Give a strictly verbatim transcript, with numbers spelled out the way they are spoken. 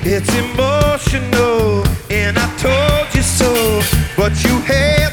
It's emotional, and I told you so, but you had